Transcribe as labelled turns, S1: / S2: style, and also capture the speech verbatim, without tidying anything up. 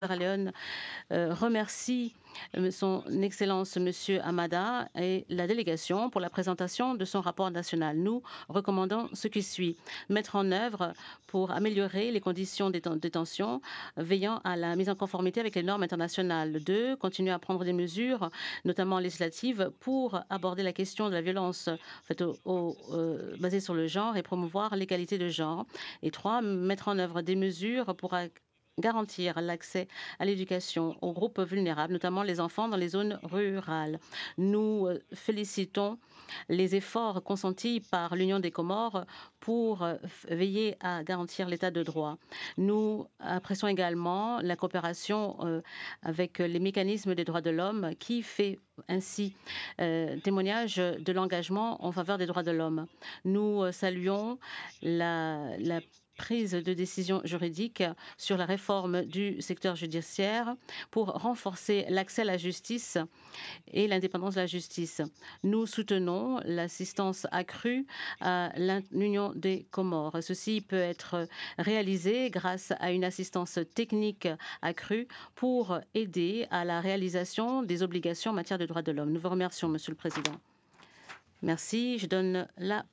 S1: Sierra Leone euh, remercie euh, son Excellence Monsieur Hamada et la délégation pour la présentation de son rapport national. Nous recommandons ce qui suit. Mettre en œuvre pour améliorer les conditions de détention, veillant à la mise en conformité avec les normes internationales. Deux, continuer à prendre des mesures, notamment législatives, pour aborder la question de la violence faite au, au, euh, basée sur le genre et promouvoir l'égalité de genre. Et trois, mettre en œuvre des mesures pour garantir l'accès à l'éducation aux groupes vulnérables, notamment les enfants dans les zones rurales. Nous euh, félicitons les efforts consentis par l'Union des Comores pour euh, veiller à garantir l'état de droit. Nous apprécions également la coopération euh, avec les mécanismes des droits de l'homme qui fait ainsi euh, témoignage de l'engagement en faveur des droits de l'homme. Nous euh, saluons la, la prise de décision juridique sur la réforme du secteur judiciaire pour renforcer l'accès à la justice et l'indépendance de la justice. Nous soutenons l'assistance accrue à l'Union des Comores. Ceci peut être réalisé grâce à une assistance technique accrue pour aider à la réalisation des obligations en matière de droits de l'homme. Nous vous remercions, Monsieur le Président. Merci. Je donne la